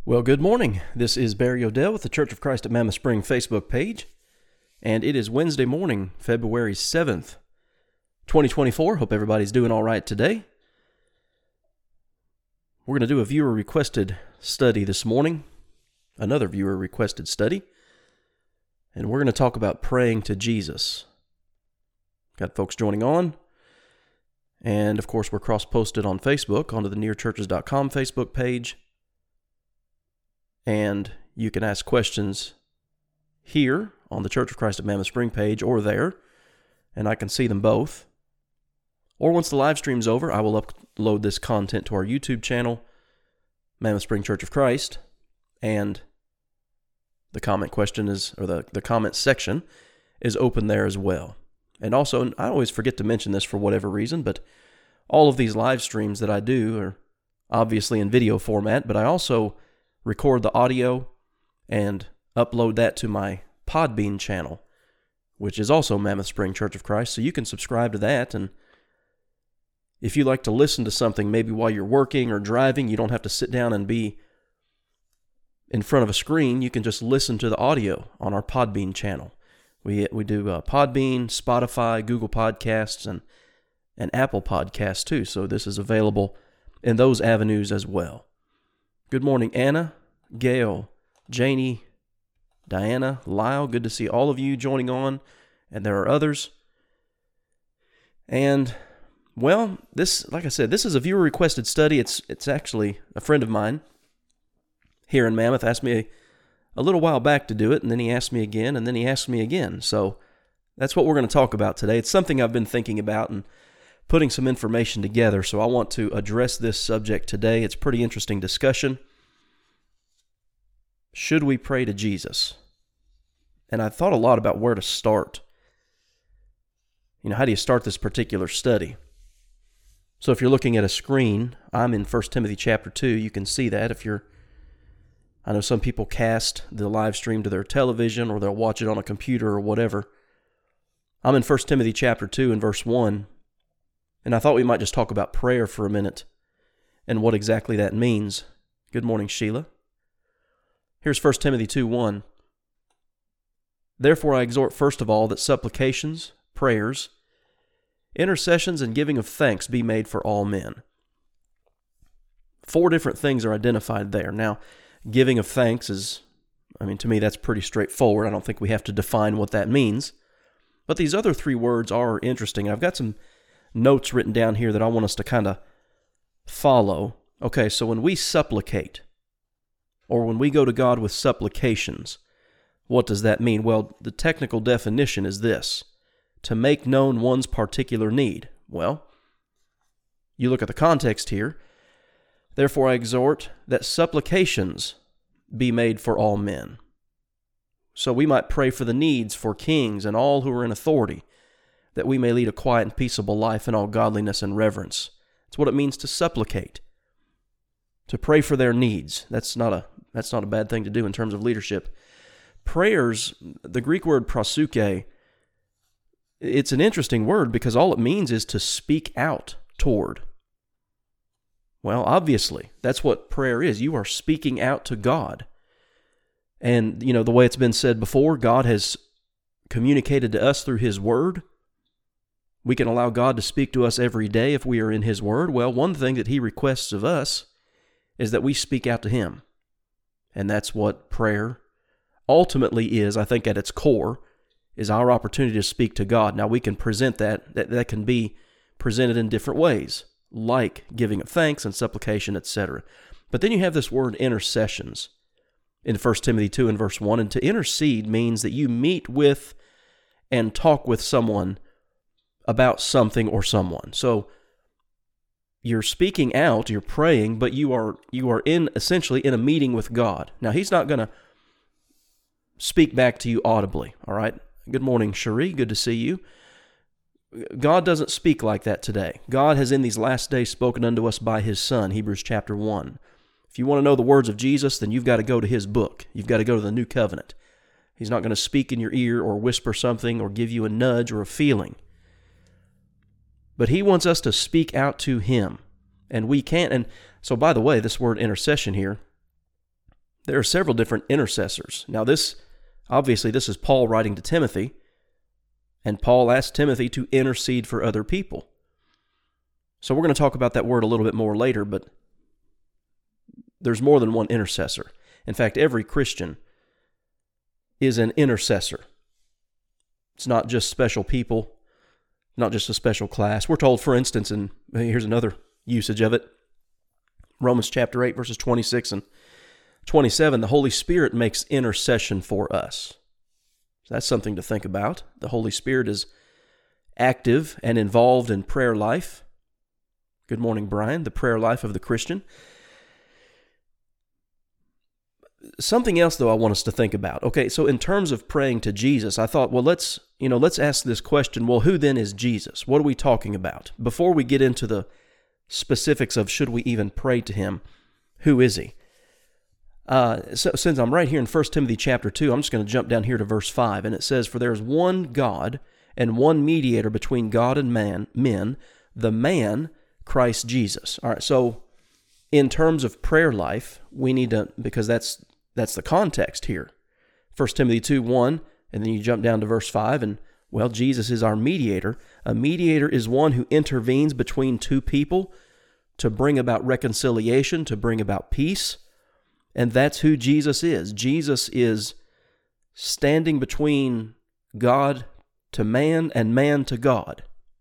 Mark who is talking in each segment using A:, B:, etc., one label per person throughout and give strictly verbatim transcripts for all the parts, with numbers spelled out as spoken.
A: Well, good morning. This is Barry Odell with the Church of Christ at Mammoth Spring Facebook page, and it is Wednesday morning, February seventh, twenty twenty-four. Hope everybody's doing all right today. We're going to do a viewer-requested study this morning, another viewer-requested study, and we're going to talk about praying to Jesus. Got folks joining on, and of course we're cross-posted on Facebook onto the near churches dot com Facebook page. And you can ask questions here on the Church of Christ at Mammoth Spring page or there, and I can see them both. Or once the live stream's over, I will upload this content to our YouTube channel, Mammoth Spring Church of Christ, and the comment question is, or the, the comment section is open there as well. And also, I always forget to mention this for whatever reason, but all of these live streams that I do are obviously in video format, but I also record the audio and upload that to my Podbean channel, which is also Mammoth Spring Church of Christ. So you can subscribe to that, and if you like to listen to something maybe while you're working or driving, you don't have to sit down and be in front of a screen. You can just listen to the audio on our Podbean channel. We we do uh, Podbean, Spotify, Google Podcasts, and, and Apple Podcasts too. So this is available in those avenues as well. Good morning, Anna, Gail, Janie, Diana, Lyle. Good to see all of you joining on, and there are others. And, well, this, like I said, this is a viewer-requested study. It's it's actually a friend of mine here in Mammoth asked me a, a little while back to do it, and then he asked me again, and then he asked me again. So that's what we're going to talk about today. It's something I've been thinking about and putting some information together, so I want to address this subject today. It's a pretty interesting discussion. Should we pray to Jesus? And I thought a lot about where to start. You know, how do you start this particular study? So if you're looking at a screen, I'm in First Timothy chapter two. You can see that if you're, I know some people cast the live stream to their television or they'll watch it on a computer or whatever. I'm in First Timothy chapter two and verse one. And I thought we might just talk about prayer for a minute and what exactly that means. Good morning, Sheila. Here's First Timothy two one. Therefore I exhort first of all that supplications, prayers, intercessions, and giving of thanks be made for all men. Four different things are identified there. Now, giving of thanks is, I mean, to me that's pretty straightforward. I don't think we have to define what that means. But these other three words are interesting. I've got some notes written down here that I want us to kind of follow. Okay, so when we supplicate, or when we go to God with supplications, what does that mean? Well, the technical definition is this: to make known one's particular need. Well, you look at the context here. Therefore I exhort that supplications be made for all men. So we might pray for the needs for kings and all who are in authority, that we may lead a quiet and peaceable life in all godliness and reverence. That's what it means to supplicate. To pray for their needs. That's not a that's not a bad thing to do in terms of leadership. Prayers, the Greek word proseuche, it's an interesting word because all it means is to speak out toward. Well, obviously, that's what prayer is. You are speaking out to God. And, you know, the way it's been said before, God has communicated to us through His Word. We can allow God to speak to us every day if we are in His Word. Well, one thing that He requests of us is that we speak out to Him. And that's what prayer ultimately is, I think, at its core, is our opportunity to speak to God. Now, we can present that, that, that can be presented in different ways, like giving of thanks and supplication, et cetera. But then you have this word intercessions in First Timothy two and verse one. And to intercede means that you meet with and talk with someone about something or someone. So you're speaking out, you're praying, but you are you are in essentially in a meeting with God. Now, He's not going to speak back to you audibly, all right? Good morning, Cherie. Good to see you. God doesn't speak like that today. God has in these last days spoken unto us by His Son, Hebrews chapter one. If you want to know the words of Jesus, then you've got to go to His book. You've got to go to the New Covenant. He's not going to speak in your ear or whisper something or give you a nudge or a feeling. But He wants us to speak out to Him. And we can't. And so, by the way, this word intercession here, there are several different intercessors. Now this, obviously this is Paul writing to Timothy, and Paul asked Timothy to intercede for other people. So we're going to talk about that word a little bit more later, but there's more than one intercessor. In fact, every Christian is an intercessor. It's not just special people, not just a special class. We're told, for instance, and here's another usage of it, Romans chapter eight, verses twenty-six and twenty-seven, the Holy Spirit makes intercession for us. So that's something to think about. The Holy Spirit is active and involved in prayer life. Good morning, Brian. The prayer life of the Christian. Something else, though, I want us to think about. Okay, so in terms of praying to Jesus, I thought, well, let's, you know, let's ask this question. Well, who then is Jesus? What are we talking about? Before we get into the specifics of should we even pray to him, who is he? Uh, so, since I'm right here in First Timothy chapter two, I'm just going to jump down here to verse five, and it says, "For there is one God and one mediator between God and man, men, the man, Christ Jesus." All right, so in terms of prayer life, we need to, because that's that's the context here. First Timothy two, one, and then you jump down to verse five, and, well, Jesus is our mediator. A mediator is one who intervenes between two people to bring about reconciliation, to bring about peace, and that's who Jesus is. Jesus is standing between God to man and man to God.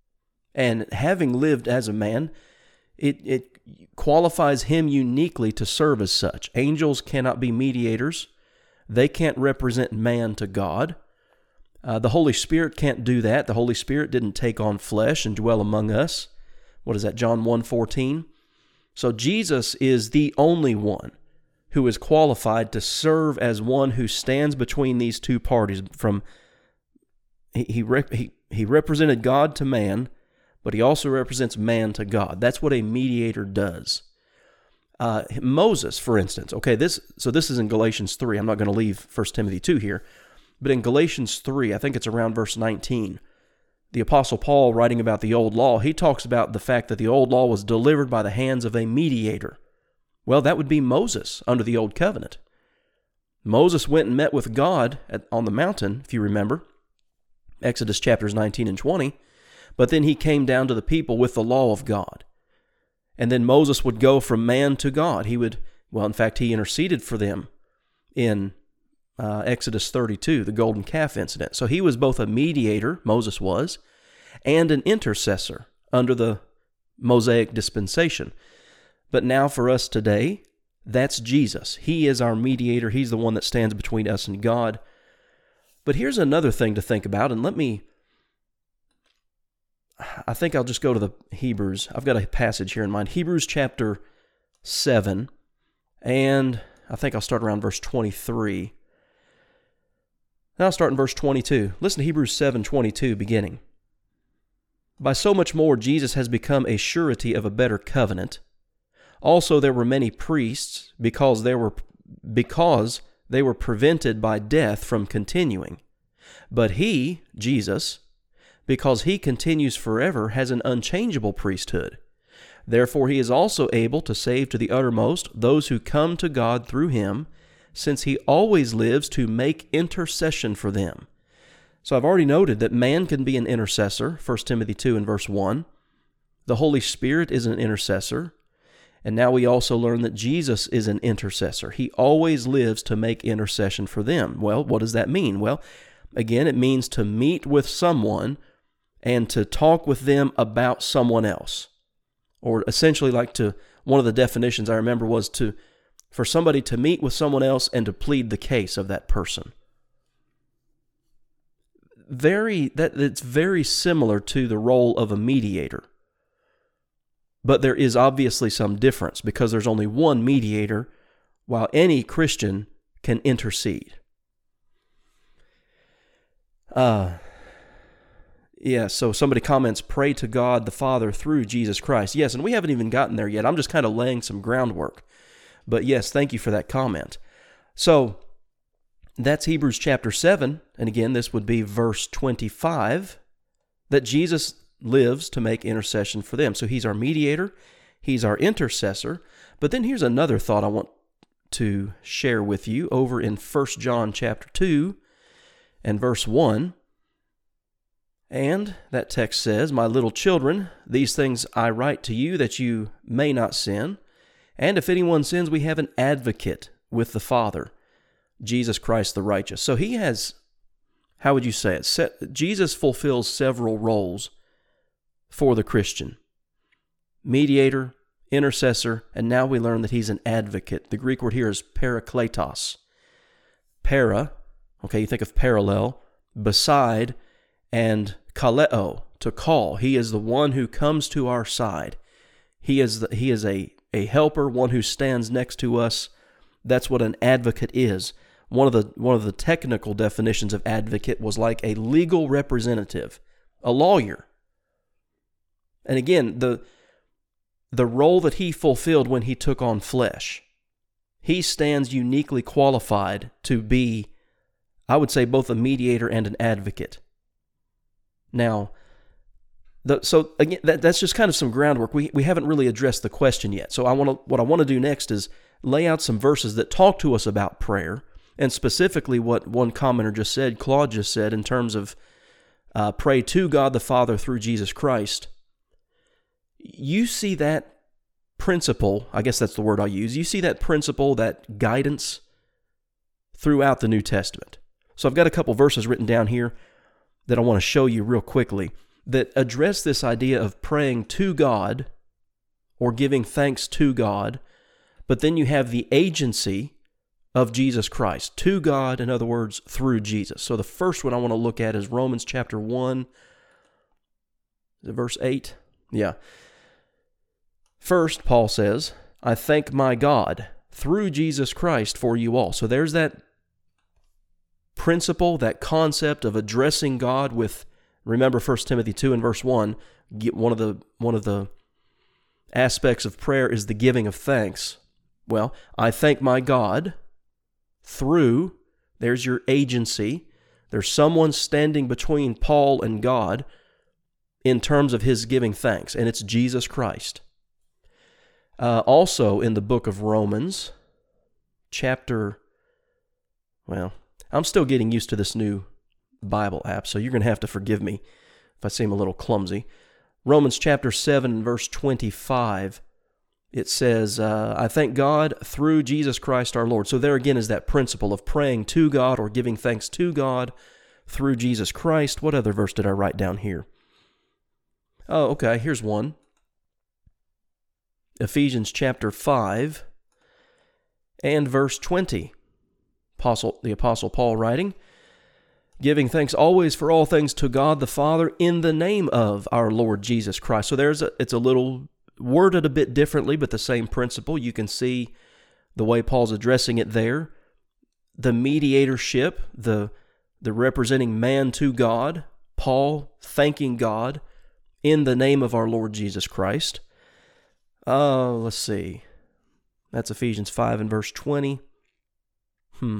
A: And having lived as a man, it, it qualifies him uniquely to serve as such. Angels cannot be mediators. They can't represent man to God. Uh, the Holy Spirit can't do that. The Holy Spirit didn't take on flesh and dwell among us. What is that, John one fourteen? So Jesus is the only one who is qualified to serve as one who stands between these two parties. From he he, rep, he he represented God to man, but he also represents man to God. That's what a mediator does. Uh, Moses, for instance, okay, this so this is in Galatians three. I'm not going to leave First Timothy two here, but in Galatians three, I think it's around verse nineteen, the Apostle Paul, writing about the old law, he talks about the fact that the old law was delivered by the hands of a mediator. Well, that would be Moses under the old covenant. Moses went and met with God at, on the mountain, if you remember, Exodus chapters nineteen and twenty, but then he came down to the people with the law of God. And then Moses would go from man to God. He would, well, in fact, he interceded for them in uh, Exodus thirty-two, the golden calf incident. So he was both a mediator, Moses was, and an intercessor under the Mosaic dispensation. But now for us today, that's Jesus. He is our mediator. He's the one that stands between us and God. But here's another thing to think about, and let me, I think I'll just go to the Hebrews. I've got a passage here in mind. Hebrews chapter seven, and I think I'll start around verse twenty-three. Now I'll start in verse twenty-two. Listen to Hebrews seven twenty-two beginning. "By so much more Jesus has become a surety of a better covenant. Also there were many priests, because they were because they were prevented by death from continuing. But he, Jesus, because he continues forever, has an unchangeable priesthood. Therefore he is also able to save to the uttermost those who come to God through him, since he always lives to make intercession for them." So I've already noted that man can be an intercessor, First Timothy two and verse one. The Holy Spirit is an intercessor. And now we also learn that Jesus is an intercessor. He always lives to make intercession for them. Well, what does that mean? Well, again, it means to meet with someone and to talk with them about someone else. Or essentially, like to, one of the definitions I remember was to, for somebody to meet with someone else and to plead the case of that person. Very, that it's very similar to the role of a mediator. But there is obviously some difference because there's only one mediator, while any Christian can intercede. Uh, yeah, so somebody comments, "Pray to God the Father through Jesus Christ." Yes, and we haven't even gotten there yet. I'm just kind of laying some groundwork. But yes, thank you for that comment. So that's Hebrews chapter seven, and again, this would be verse twenty-five, that Jesus lives to make intercession for them. So he's our mediator, he's our intercessor. But then here's another thought I want to share with you over in First John chapter two and verse one. And that text says, "My little children, these things I write to you that you may not sin. And if anyone sins, we have an advocate with the Father, Jesus Christ the righteous." So he has, how would you say it? Se- Jesus fulfills several roles for the Christian. Mediator, intercessor, and now we learn that he's an advocate. The Greek word here is parakletos. Para, okay, you think of parallel, beside, and kaleo, to call. He is the one who comes to our side. He is the, he is a, a helper, one who stands next to us. That's what an advocate is. One of the one of the technical definitions of advocate was like a legal representative, a lawyer. And again, the the role that he fulfilled when he took on flesh, he stands uniquely qualified to be, I would say, both a mediator and an advocate. Now, the, so again, that, that's just kind of some groundwork. We we haven't really addressed the question yet. So I want to what I want to do next is lay out some verses that talk to us about prayer, and specifically what one commenter just said, Claude just said, in terms of uh, pray to God the Father through Jesus Christ. You see that principle, I guess that's the word I'll use, you see that principle, that guidance throughout the New Testament. So I've got a couple verses written down here that I want to show you real quickly that address this idea of praying to God or giving thanks to God, but then you have the agency of Jesus Christ, to God, in other words, through Jesus. So the first one I want to look at is Romans chapter one, is it verse eight? Yeah. First, Paul says, "I thank my God through Jesus Christ for you all." So there's that principle, that concept of addressing God with, remember First Timothy two and verse one, one of the one of the aspects of prayer is the giving of thanks. Well, I thank my God through, there's your agency. There's someone standing between Paul and God in terms of his giving thanks, and it's Jesus Christ. Uh, also in the book of Romans, chapter, well, I'm still getting used to this new Bible app, so you're going to have to forgive me if I seem a little clumsy. Romans chapter seven, verse twenty-five, it says, uh, "I thank God through Jesus Christ our Lord." So there again is that principle of praying to God or giving thanks to God through Jesus Christ. What other verse did I write down here? Oh, okay, here's one. Ephesians chapter five and verse twenty. Apostle, the Apostle Paul writing, "Giving thanks always for all things to God the Father in the name of our Lord Jesus Christ." So there's a, it's a little worded a bit differently, but the same principle. You can see the way Paul's addressing it there. The mediatorship, the, the representing man to God, Paul thanking God in the name of our Lord Jesus Christ. Uh, let's see. That's Ephesians five and verse twenty. Hmm.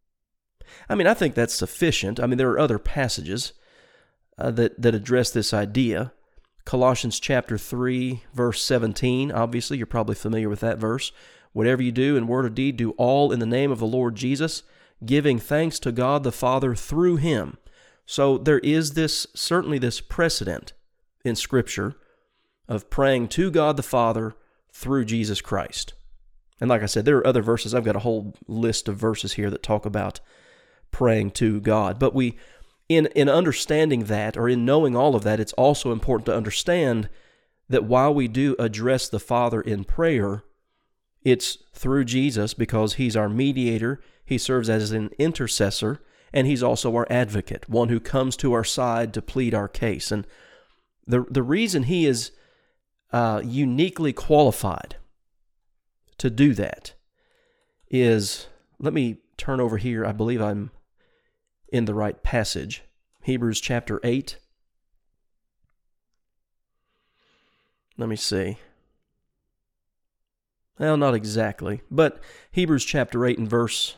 A: I mean, I think that's sufficient. I mean, there are other passages uh, that, that address this idea. Colossians chapter three, verse seventeen. Obviously, you're probably familiar with that verse. "Whatever you do in word or deed, do all in the name of the Lord Jesus, giving thanks to God the Father through Him." So there is this, certainly this precedent in Scripture of praying to God the Father through Jesus Christ. And like I said, there are other verses. I've got a whole list of verses here that talk about praying to God. But we, in, in understanding that, or in knowing all of that, it's also important to understand that while we do address the Father in prayer, it's through Jesus because He's our mediator, He serves as an intercessor, and He's also our advocate, one who comes to our side to plead our case. And the, the reason He is uh, uniquely qualified to do that is, let me turn over here. I believe I'm in the right passage. Hebrews chapter eight. Let me see. Well, not exactly, but Hebrews chapter eight and verse,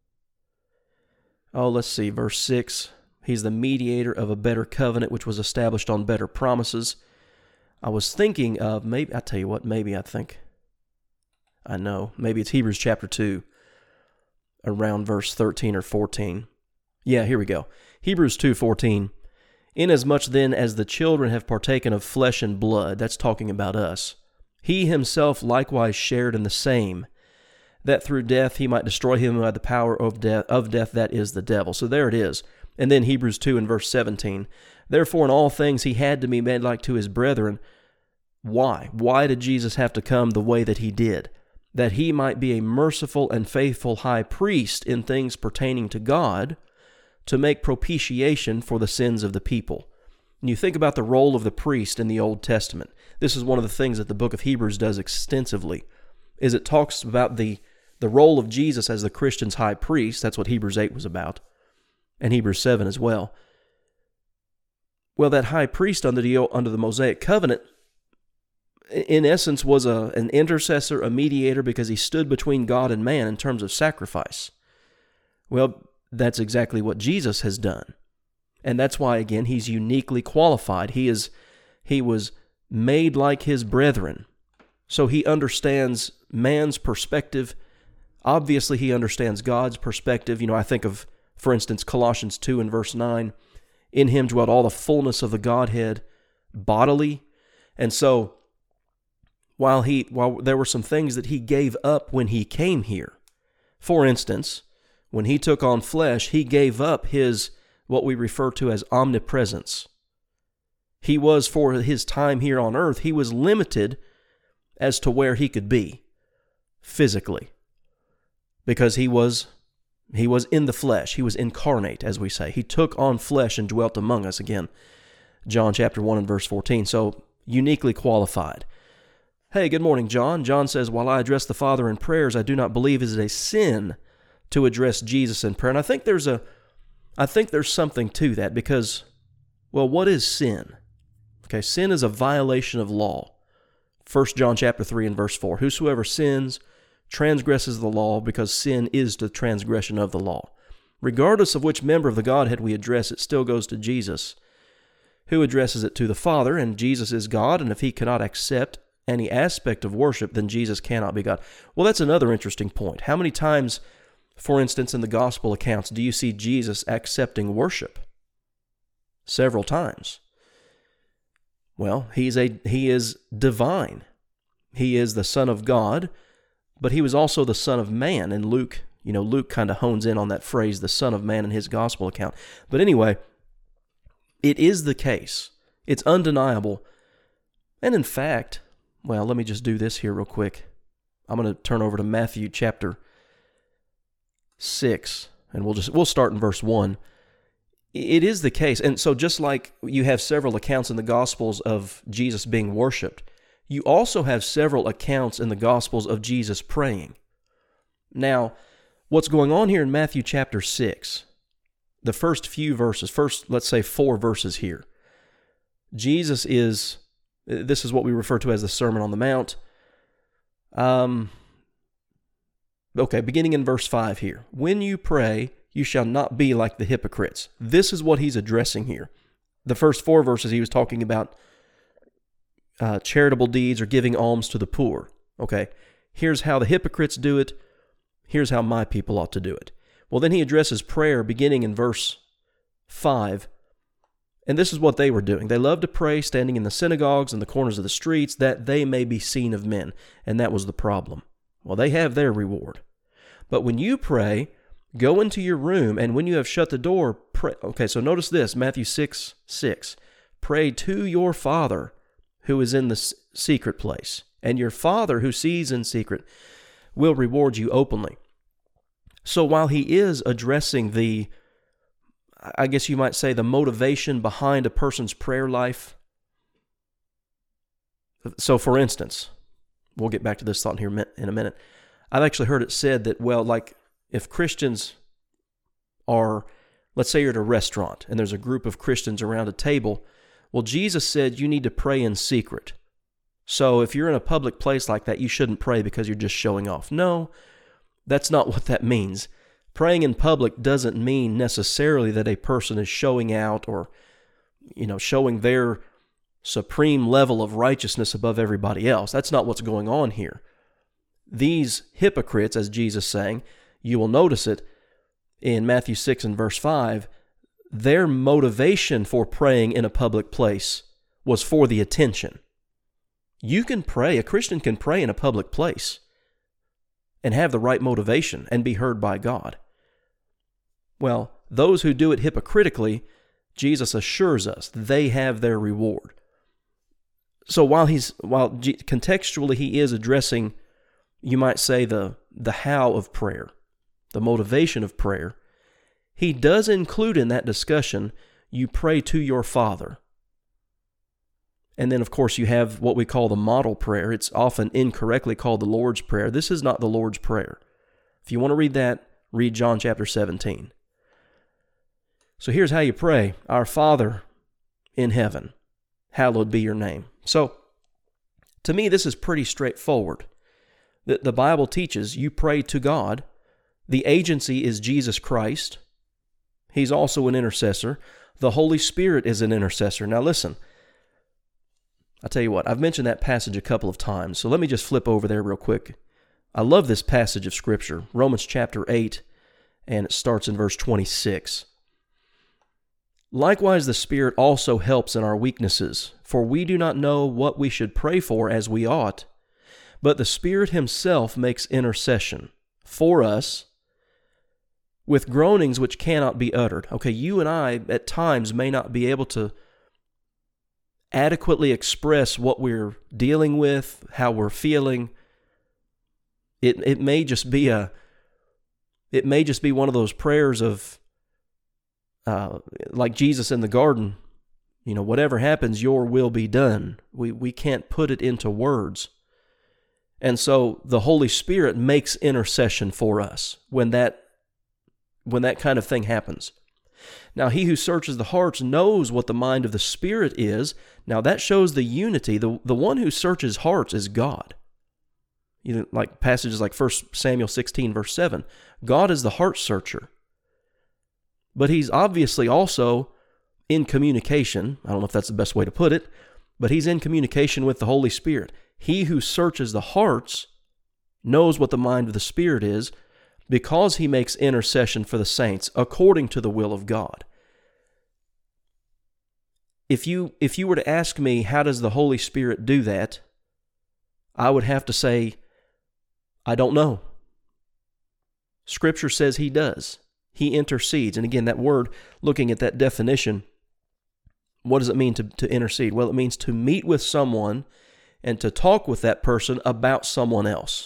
A: oh, let's see, verse six. He's the mediator of a better covenant, which was established on better promises. I was thinking of, maybe, I tell you what, maybe I think, I know, maybe it's Hebrews chapter two. around verse thirteen or fourteen. Yeah, here we go. Hebrews two fourteen. Inasmuch then as the children have partaken of flesh and blood, that's talking about us, he himself likewise shared in the same, that through death he might destroy him who had the power of death, of death, that is the devil. So there it is. And then Hebrews two and verse seventeen. Therefore in all things he had to be made like to his brethren. Why? Why did Jesus have to come the way that he did? That he might be a merciful and faithful high priest in things pertaining to God, to make propitiation for the sins of the people. And you think about the role of the priest in the Old Testament. This is one of the things that the book of Hebrews does extensively, is it talks about the, the role of Jesus as the Christian's high priest. That's what Hebrews eight was about, and Hebrews seven as well. Well, that high priest under the, under the Mosaic covenant, in essence, was a, an intercessor, a mediator, because he stood between God and man in terms of sacrifice. Well, that's exactly what Jesus has done. And that's why, again, he's uniquely qualified. He is, he was made like his brethren. So he understands man's perspective. Obviously, he understands God's perspective. You know, I think of, for instance, Colossians two and verse nine. In him dwelt all the fullness of the Godhead bodily. And so, while he, while there were some things that he gave up when he came here, for instance, when he took on flesh, he gave up his, what we refer to as omnipresence. He was, for his time here on earth, he was limited as to where he could be physically, because he was he was in the flesh. He was incarnate, as we say. He took on flesh and dwelt among us. Again, John chapter one and verse fourteen. So uniquely qualified. Hey, good morning, John. John says, while I address the Father in prayers, I do not believe it is a sin to address Jesus in prayer. And I think there's a, I think there's something to that, because, well, what is sin? Okay, sin is a violation of law. First John chapter three and verse four. Whosoever sins transgresses the law, because sin is the transgression of the law. Regardless of which member of the Godhead we address, it still goes to Jesus, who addresses it to the Father, and Jesus is God, and if he cannot accept any aspect of worship, then Jesus cannot be God. Well, that's another interesting point. How many times, for instance, in the gospel accounts, do you see Jesus accepting worship? Several times. Well, he's a he is divine. He is the Son of God, but he was also the Son of Man. And Luke, you know, Luke kind of hones in on that phrase, the Son of Man, in his gospel account. But anyway, it is the case. It's undeniable. And in fact, well, let me just do this here real quick. I'm going to turn over to Matthew chapter six, and we'll just we'll start in verse one. It is the case, and so just like you have several accounts in the Gospels of Jesus being worshipped, you also have several accounts in the Gospels of Jesus praying. Now, what's going on here in Matthew chapter six, the first few verses, first, let's say four verses here, Jesus is, this is what we refer to as the Sermon on the Mount. Um, okay, beginning in verse five here. When you pray, you shall not be like the hypocrites. This is what he's addressing here. The first four verses, he was talking about uh, charitable deeds or giving alms to the poor. Okay, here's how the hypocrites do it. Here's how my people ought to do it. Well, then he addresses prayer beginning in verse five. And this is what they were doing. They loved to pray, standing in the synagogues and the corners of the streets, that they may be seen of men. And that was the problem. Well, they have their reward. But when you pray, go into your room, and when you have shut the door, pray. Okay, so notice this, Matthew six, six. Pray to your Father who is in the secret place, and your Father who sees in secret will reward you openly. So while he is addressing the, I guess you might say, the motivation behind a person's prayer life. So for instance, we'll get back to this thought here in a minute. I've actually heard it said that, well, like, if Christians are, let's say you're at a restaurant and there's a group of Christians around a table, well, Jesus said you need to pray in secret. So if you're in a public place like that, you shouldn't pray because you're just showing off. No, that's not what that means. Praying in public doesn't mean necessarily that a person is showing out or, you know, showing their supreme level of righteousness above everybody else. That's not what's going on here. These hypocrites, as Jesus is saying, you will notice it in Matthew six and verse five, their motivation for praying in a public place was for the attention. You can pray, a Christian can pray in a public place and have the right motivation and be heard by God. Well, those who do it hypocritically, Jesus assures us they have their reward. So while he's while contextually he is addressing, you might say, the the how of prayer, the motivation of prayer, he does include in that discussion, you pray to your Father. And then, of course, you have what we call the model prayer. It's often incorrectly called the Lord's Prayer. This is not the Lord's Prayer. If you want to read that, read John chapter seventeen. So here's how you pray. Our Father in heaven, hallowed be your name. So, to me, this is pretty straightforward. The, the Bible teaches you pray to God. The agency is Jesus Christ. He's also an intercessor. The Holy Spirit is an intercessor. Now listen, I'll tell you what, I've mentioned that passage a couple of times, so let me just flip over there real quick. I love this passage of Scripture, Romans chapter eight, and it starts in verse twenty-six. Likewise, the Spirit also helps in our weaknesses, for we do not know what we should pray for as we ought, but the Spirit Himself makes intercession for us with groanings which cannot be uttered. Okay, you and I at times may not be able to adequately express what we're dealing with, how we're feeling. It it may just be a it may just be one of those prayers of uh, like Jesus in the garden, you know, whatever happens, your will be done. We we can't put it into words. And so the Holy Spirit makes intercession for us when that when that kind of thing happens. Now, he who searches the hearts knows what the mind of the Spirit is. Now, that shows the unity. The, the one who searches hearts is God. You know, like passages like First Samuel sixteen, verse seven. God is the heart searcher. But he's obviously also in communication. I don't know if that's the best way to put it, but he's in communication with the Holy Spirit. He who searches the hearts knows what the mind of the Spirit is, because he makes intercession for the saints according to the will of God. If you if you were to ask me, how does the Holy Spirit do that? I would have to say, I don't know. Scripture says he does. He intercedes. And again, that word, looking at that definition, what does it mean to, to intercede? Well, it means to meet with someone and to talk with that person about someone else.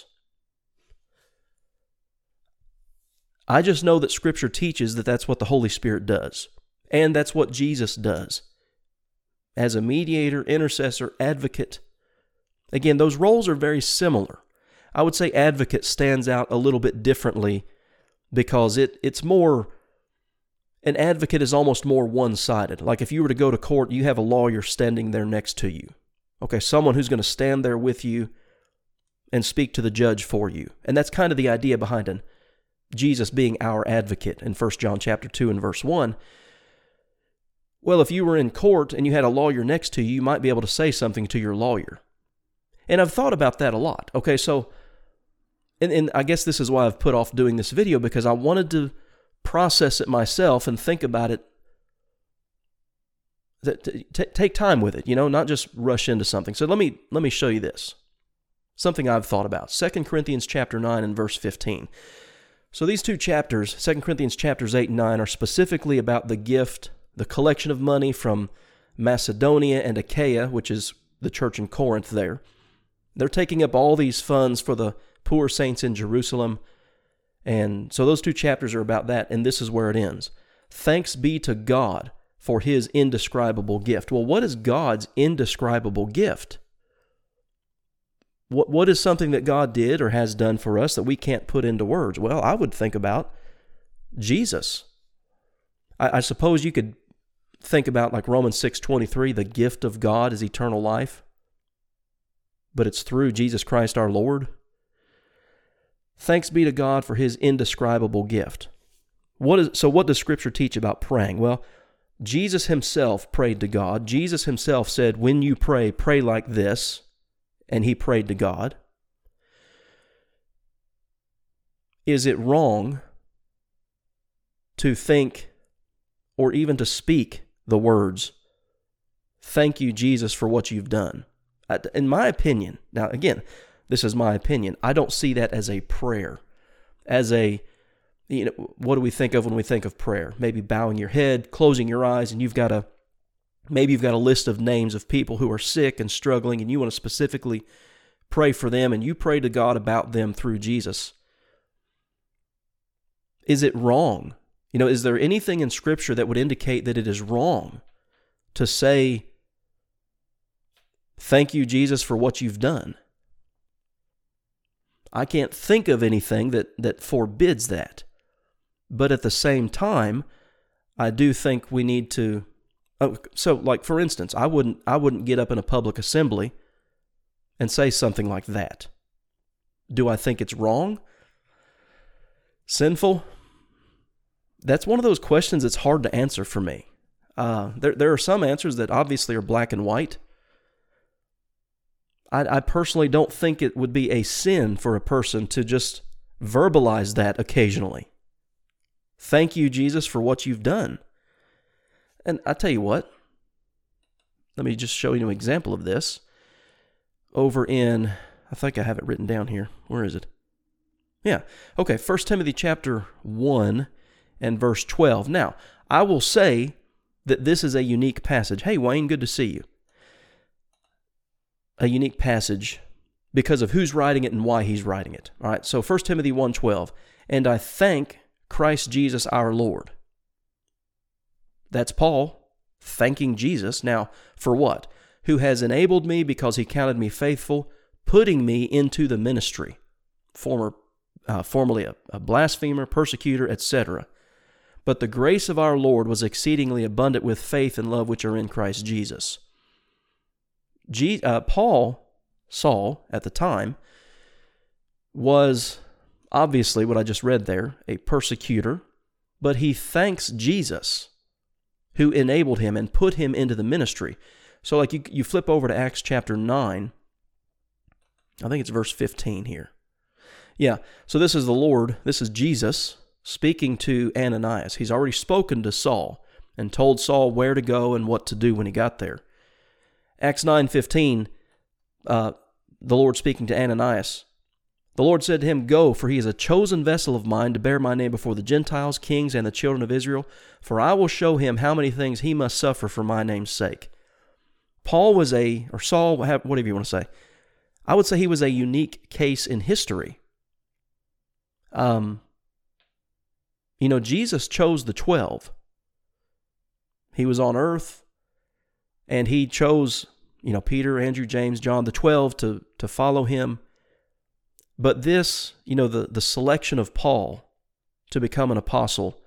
A: I just know that Scripture teaches that that's what the Holy Spirit does. And that's what Jesus does. As a mediator, intercessor, advocate. Again, those roles are very similar. I would say advocate stands out a little bit differently because it it's more, an advocate is almost more one-sided. Like if you were to go to court, you have a lawyer standing there next to you. Okay, someone who's going to stand there with you and speak to the judge for you. And that's kind of the idea behind an Jesus being our advocate in First John chapter two and verse one. Well, if you were in court and you had a lawyer next to you, you might be able to say something to your lawyer. And I've thought about that a lot. Okay, so, and, and I guess this is why I've put off doing this video, because I wanted to process it myself and think about it, t- t- take time with it, you know, not just rush into something. So let me let me show you this. Something I've thought about. Second Corinthians chapter nine and verse fifteen. So these two chapters, Second Corinthians chapters eight and nine, are specifically about the gift, the collection of money from Macedonia and Achaia, which is the church in Corinth there. They're taking up all these funds for the poor saints in Jerusalem. And so those two chapters are about that, and this is where it ends. Thanks be to God for His indescribable gift. Well, what is God's indescribable gift? What What is something that God did or has done for us that we can't put into words? Well, I would think about Jesus. I, I suppose you could think about like Romans six twenty-three, the gift of God is eternal life, but it's through Jesus Christ our Lord. Thanks be to God for His indescribable gift. What is so what does Scripture teach about praying? Well, Jesus Himself prayed to God. Jesus Himself said, when you pray, pray like this. And He prayed to God. is it wrong to think or even to speak the words, "Thank you, Jesus, for what you've done"? In my opinion, now again, this is my opinion, I don't see that as a prayer, as a, you know, what do we think of when we think of prayer? Maybe bowing your head, closing your eyes, and you've got a, maybe you've got a list of names of people who are sick and struggling, and you want to specifically pray for them, and you pray to God about them through Jesus. Is it wrong? You know, is there anything in Scripture that would indicate that it is wrong to say, "Thank you, Jesus, for what you've done"? I can't think of anything that, that forbids that. But at the same time, I do think we need to, oh, so like for instance, I wouldn't I wouldn't get up in a public assembly and say something like that. Do I think it's wrong? Sinful? That's one of those questions that's hard to answer for me. Uh, there, there are some answers that obviously are black and white. I, I personally don't think it would be a sin for a person to just verbalize that occasionally. Thank you, Jesus, for what you've done. And I tell you what, let me just show you an example of this. Over in, I think I have it written down here. Where is it? Yeah. Okay, First Timothy chapter one and verse twelve. Now, I will say that this is a unique passage. Hey, Wayne, good to see you. A unique passage because of who's writing it and why he's writing it. All right, so First Timothy one twelve. "And I thank Christ Jesus our Lord." That's Paul thanking Jesus. Now, for what? "Who has enabled me because he counted me faithful, putting me into the ministry." Former, uh, formerly a, a blasphemer, persecutor, et cetera. "But the grace of our Lord was exceedingly abundant with faith and love which are in Christ Jesus." G, uh, Paul, Saul, at the time, was obviously, what I just read there, a persecutor, but he thanks Jesus, who enabled him and put him into the ministry. So like you, you flip over to Acts chapter nine, I think it's verse fifteen here. Yeah, so this is the Lord, this is Jesus speaking to Ananias. He's already spoken to Saul and told Saul where to go and what to do when he got there. Acts nine fifteen, uh, the Lord speaking to Ananias. "The Lord said to him, Go, for he is a chosen vessel of mine to bear my name before the Gentiles, kings, and the children of Israel, for I will show him how many things he must suffer for my name's sake." Paul was a, or Saul, whatever you want to say, I would say he was a unique case in history. Um, you know, Jesus chose the twelve. He was on earth, and he chose, you know, Peter, Andrew, James, John, the twelve to, to follow him. But this, you know, the, the selection of Paul to become an apostle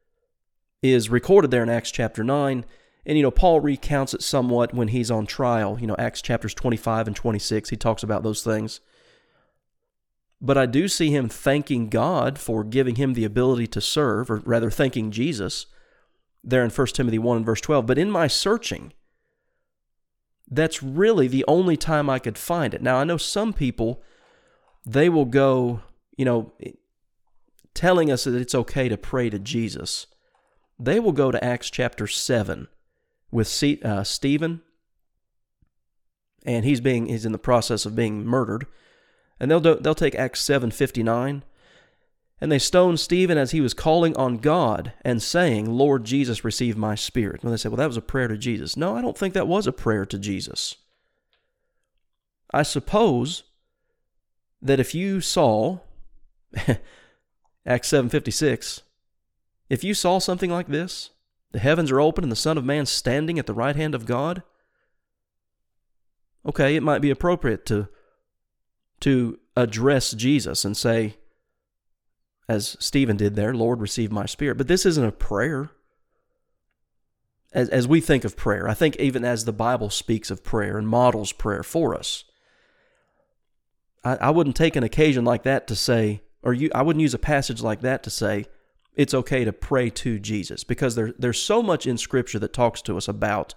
A: is recorded there in Acts chapter nine. And, you know, Paul recounts it somewhat when he's on trial. You know, Acts chapters twenty-five and twenty-six, he talks about those things. But I do see him thanking God for giving him the ability to serve, or rather thanking Jesus, there in First Timothy one and verse twelve. But in my searching, that's really the only time I could find it. Now, I know some people, they will go, you know, telling us that it's okay to pray to Jesus. They will go to Acts chapter seven with C, uh, Stephen, and he's being he's in the process of being murdered. And they'll do, they'll take Acts seven fifty-nine, and they stoned Stephen as he was calling on God and saying, "Lord Jesus, receive my spirit." And they say, well, that was a prayer to Jesus. No, I don't think that was a prayer to Jesus. I suppose that if you saw, Acts seven fifty-six, if you saw something like this, the heavens are open and the Son of Man standing at the right hand of God, okay, it might be appropriate to to address Jesus and say, as Stephen did there, "Lord, receive my spirit." But this isn't a prayer. As, as we think of prayer, I think even as the Bible speaks of prayer and models prayer for us, I, I wouldn't take an occasion like that to say, or you, I wouldn't use a passage like that to say, it's okay to pray to Jesus, because there, there's so much in Scripture that talks to us about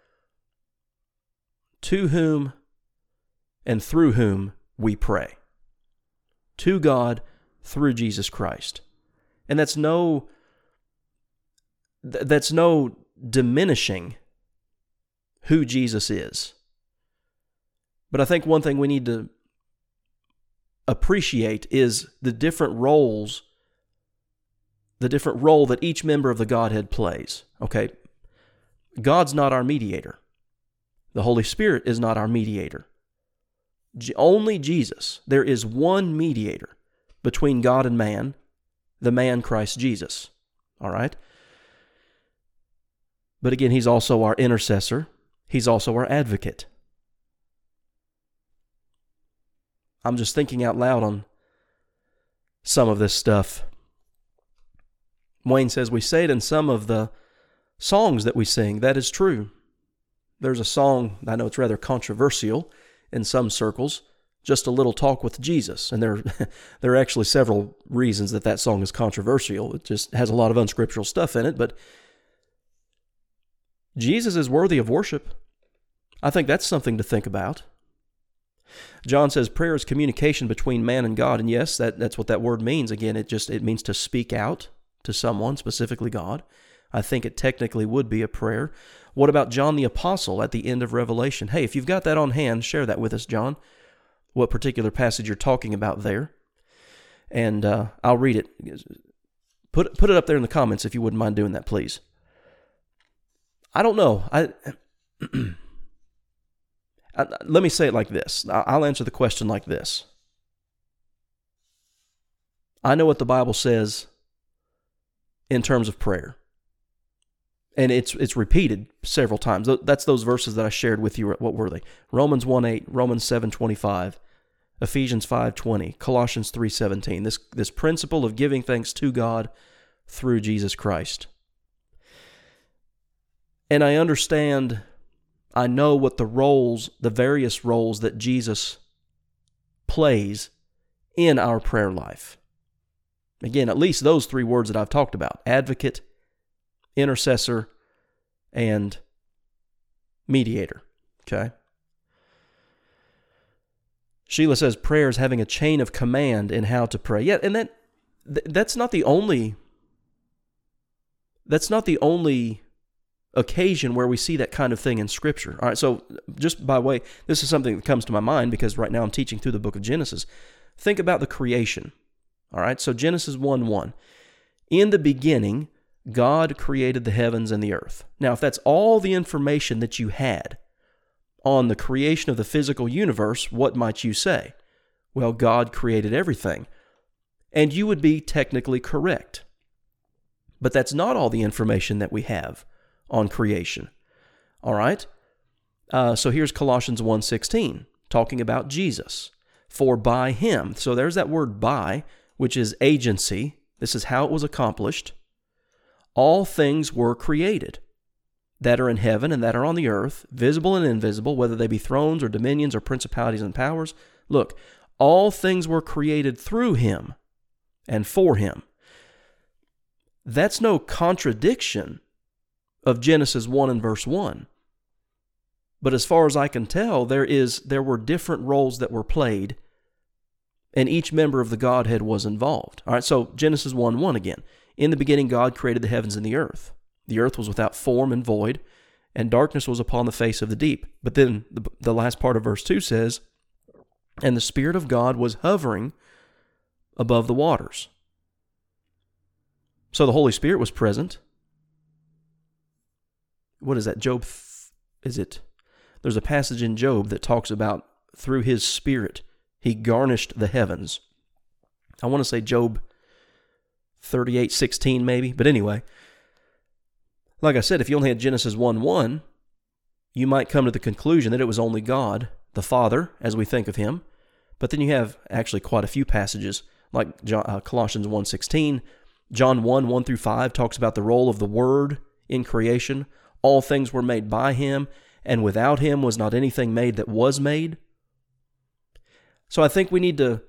A: to whom and through whom we pray. To God, through Jesus Christ. And that's no that's no diminishing who Jesus is. But I think one thing we need to appreciate is the different roles, the different role that each member of the Godhead plays. Okay? God's not our mediator. The Holy Spirit is not our mediator. Only Jesus. There is one mediator between God and man, the man Christ Jesus. All right? But again, He's also our intercessor. He's also our advocate. I'm just thinking out loud on some of this stuff. Wayne says, we say it in some of the songs that we sing. That is true. There's a song, I know it's rather controversial in some circles, Just a Little Talk with Jesus. And there, there are actually several reasons that that song is controversial. It just has a lot of unscriptural stuff in it, but Jesus is worthy of worship. I think that's something to think about. John says prayer is communication between man and God, and yes, that, that's what that word means. Again, it just it means to speak out to someone, specifically God. I think it technically would be a prayer. What about John the Apostle at the end of Revelation? Hey, if you've got that on hand, share that with us, John. What particular passage you're talking about there. And uh, I'll read it. Put, put it up there in the comments if you wouldn't mind doing that, please. I don't know. I, I let me say it like this. I'll answer the question like this. I know what the Bible says in terms of prayer. And it's it's repeated several times. That's those verses that I shared with you. What were they? Romans one eight, Romans seven twenty-five, Ephesians five twenty, Colossians three seventeen. This, this principle of giving thanks to God through Jesus Christ. And I understand, I know what the roles, the various roles that Jesus plays in our prayer life. Again, at least those three words that I've talked about: advocate, intercessor, and mediator. Okay? Sheila says prayer is having a chain of command in how to pray. Yeah, and that that's not the only that's not the only occasion where we see that kind of thing in Scripture. All right, so just by way, this is something that comes to my mind because right now I'm teaching through the book of Genesis. Think about the creation. All right, so Genesis one one. In the beginning, God created the heavens and the earth. Now, if that's all the information that you had on the creation of the physical universe, what might you say? Well, God created everything. And you would be technically correct. But that's not all the information that we have on creation. All right? Uh, so here's Colossians one sixteen, talking about Jesus. For by Him, so there's that word by, which is agency. This is how it was accomplished. All things were created that are in heaven and that are on the earth, visible and invisible, whether they be thrones or dominions or principalities and powers. Look, all things were created through Him and for Him. That's no contradiction of Genesis one and verse one. But as far as I can tell, there is there were different roles that were played, and each member of the Godhead was involved. All right, so Genesis one one again. In the beginning, God created the heavens and the earth. The earth was without form and void, and darkness was upon the face of the deep. But then the, the last part of verse two says, and the Spirit of God was hovering above the waters. So the Holy Spirit was present. What is that? Job, is it? There's a passage in Job that talks about through His Spirit, He garnished the heavens. I want to say Job thirty-eight sixteen maybe, but anyway, like I said, if you only had Genesis one one, you might come to the conclusion that it was only God, the Father, as we think of Him. But then you have actually quite a few passages, like John, uh, Colossians one sixteen, John one one through five talks about the role of the Word in creation. All things were made by Him, and without Him was not anything made that was made. So I think we need to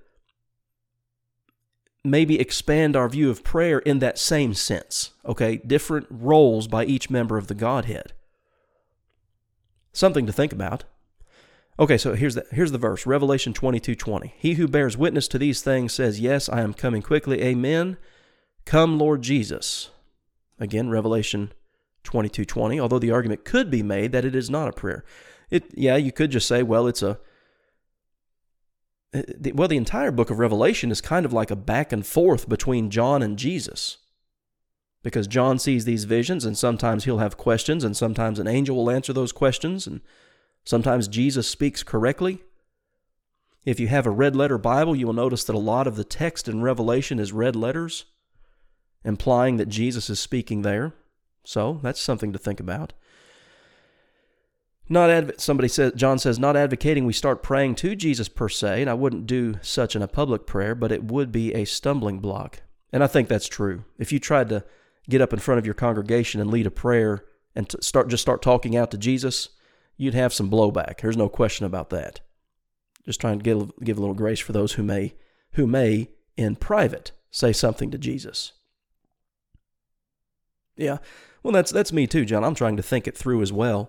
A: maybe expand our view of prayer in that same sense, okay? Different roles by each member of the Godhead. Something to think about. Okay, so here's the, here's the verse, Revelation twenty-two twenty. He who bears witness to these things says, yes, I am coming quickly. Amen. Come, Lord Jesus. Again, Revelation twenty-two twenty, although the argument could be made that it is not a prayer. It, yeah, you could just say, well, it's a, well, the entire book of Revelation is kind of like a back and forth between John and Jesus. Because John sees these visions, and sometimes he'll have questions, and sometimes an angel will answer those questions, and sometimes Jesus speaks correctly. If you have a red letter Bible, you will notice that a lot of the text in Revelation is red letters, implying that Jesus is speaking there. So that's something to think about. Not adv- somebody says, John says, not advocating we start praying to Jesus per se, and I wouldn't do such in a public prayer, but it would be a stumbling block. And I think that's true. If you tried to get up in front of your congregation and lead a prayer and to start just start talking out to Jesus, you'd have some blowback. There's no question about that. Just trying to give, give a little grace for those who may, who may, in private, say something to Jesus. Yeah, well, that's that's me too, John. I'm trying to think it through as well.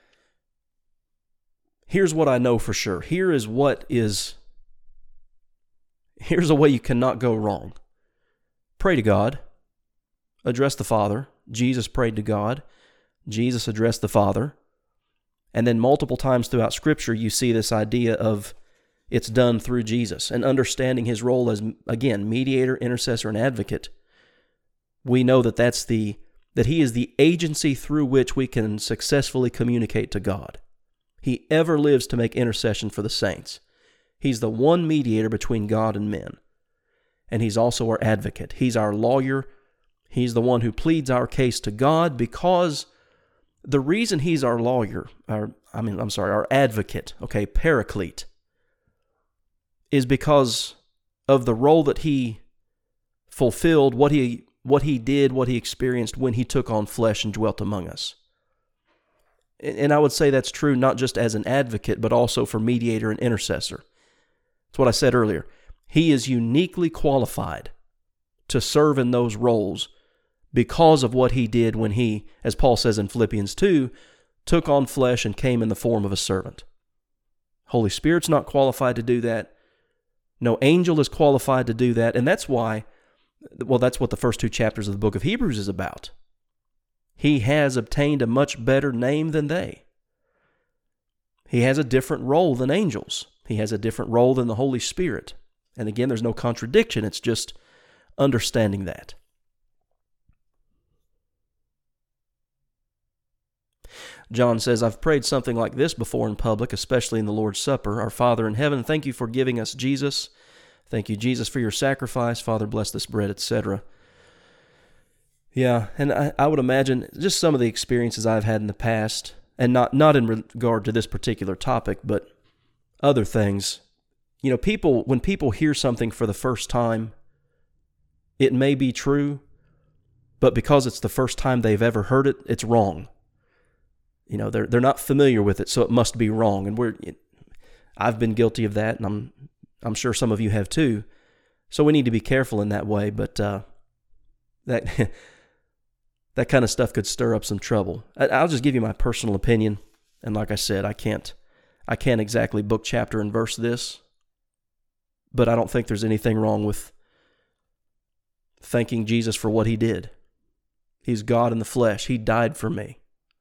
A: Here's what I know for sure. Here is what is, here's a way you cannot go wrong. Pray to God. Address the Father. Jesus prayed to God. Jesus addressed the Father. And then multiple times throughout Scripture, you see this idea of it's done through Jesus, and understanding his role as, again, mediator, intercessor, and advocate. We know that that's the that he is the agency through which we can successfully communicate to God. He ever lives to make intercession for the saints. He's the one mediator between God and men. And he's also our advocate. He's our lawyer. He's the one who pleads our case to God, because the reason he's our lawyer, our, I mean, I'm sorry, our advocate, okay, paraclete, is because of the role that he fulfilled, what he what he did, what he experienced when he took on flesh and dwelt among us. And I would say that's true not just as an advocate, but also for mediator and intercessor. That's what I said earlier. He is uniquely qualified to serve in those roles because of what he did when he, as Paul says in Philippians two, took on flesh and came in the form of a servant. Holy Spirit's not qualified to do that. No angel is qualified to do that. And that's why, well, that's what the first two chapters of the book of Hebrews is about. He has obtained a much better name than they. He has a different role than angels. He has a different role than the Holy Spirit. And again, there's no contradiction. It's just understanding that. John says, I've prayed something like this before in public, especially in the Lord's Supper. Our Father in heaven, thank you for giving us Jesus. Thank you, Jesus, for your sacrifice. Father, bless this bread, et cetera. Yeah, and I, I would imagine just some of the experiences I've had in the past, and not, not in regard to this particular topic, but other things. You know, people, when people hear something for the first time, it may be true, but because it's the first time they've ever heard it, it's wrong. You know, they're they're not familiar with it, so it must be wrong. And we're, I've been guilty of that, and I'm I'm sure some of you have too. So we need to be careful in that way. But uh, that that kind of stuff could stir up some trouble. I, I'll just give you my personal opinion, and like I said, I can't I can't exactly book, chapter, and verse this, but I don't think there's anything wrong with thanking Jesus for what he did. He's God in the flesh. He died for me.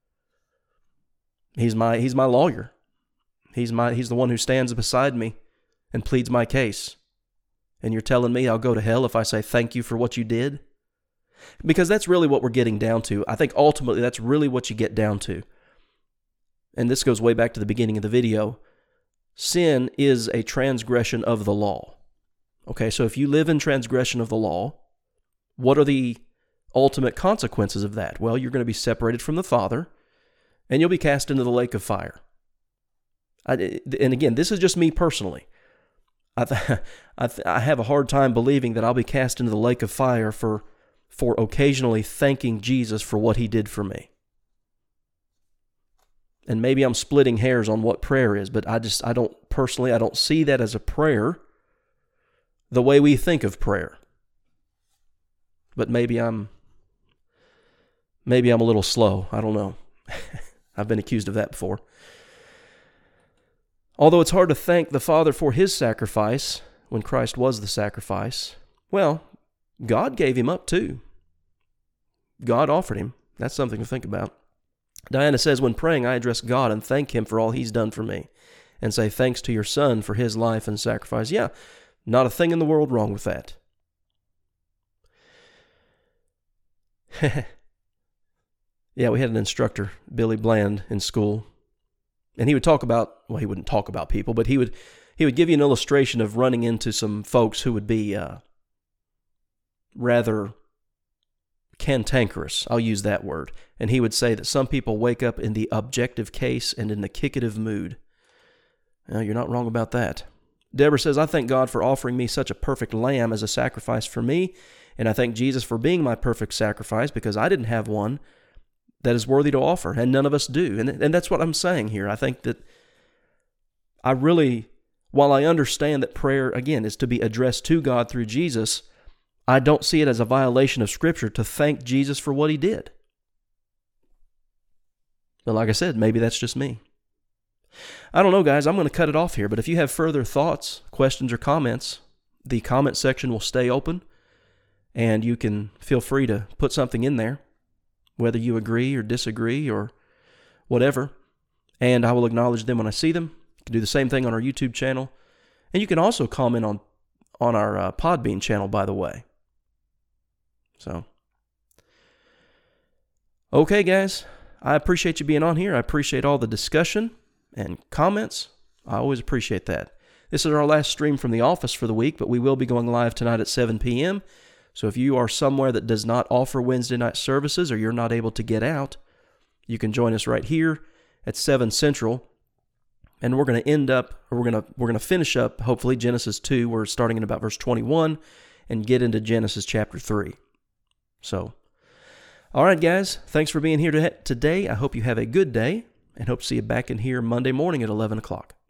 A: He's my he's my lawyer. He's my he's the one who stands beside me and pleads my case. And you're telling me I'll go to hell if I say thank you for what you did? Because that's really what we're getting down to. I think ultimately that's really what you get down to. And this goes way back to the beginning of the video. Sin is a transgression of the law. Okay, so if you live in transgression of the law, what are the ultimate consequences of that? Well, you're going to be separated from the Father, and you'll be cast into the lake of fire. I, and again, this is just me personally. I, th- I, th- I have a hard time believing that I'll be cast into the lake of fire for, for occasionally thanking Jesus for what he did for me. And maybe I'm splitting hairs on what prayer is, but I just, I don't, personally, I don't see that as a prayer the way we think of prayer. But maybe I'm, maybe I'm a little slow. I don't know. I've been accused of that before. Although it's hard to thank the Father for his sacrifice when Christ was the sacrifice, well, God gave him up too. God offered him. That's something to think about. Diana says, when praying, I address God and thank him for all he's done for me and say thanks to your son for his life and sacrifice. Yeah, not a thing in the world wrong with that. Yeah, we had an instructor, Billy Bland, in school, and he would talk about, well, he wouldn't talk about people, but he would he would give you an illustration of running into some folks who would be uh, rather cantankerous. I'll use that word. And he would say that some people wake up in the objective case and in the kickative mood. Now, you're not wrong about that. Deborah says, I thank God for offering me such a perfect lamb as a sacrifice for me, and I thank Jesus for being my perfect sacrifice because I didn't have one that is worthy to offer, and none of us do. And, and that's what I'm saying here. I think that I really, while I understand that prayer, again, is to be addressed to God through Jesus, I don't see it as a violation of Scripture to thank Jesus for what he did. But like I said, maybe that's just me. I don't know, guys. I'm going to cut it off here. But if you have further thoughts, questions, or comments, the comment section will stay open, and you can feel free to put something in there, whether you agree or disagree or whatever, and I will acknowledge them when I see them. You can do the same thing on our YouTube channel, and you can also comment on, on our uh, Podbean channel, by the way. So, okay, guys, I appreciate you being on here. I appreciate all the discussion and comments. I always appreciate that. This is our last stream from the office for the week, but we will be going live tonight at seven p.m., so if you are somewhere that does not offer Wednesday night services or you're not able to get out, you can join us right here at seven Central. And we're going to end up, or we're going to we're going to finish up, hopefully, Genesis two. We're starting in about verse twenty-one and get into Genesis chapter three. So, all right, guys, thanks for being here today. I hope you have a good day and hope to see you back in here Monday morning at eleven o'clock.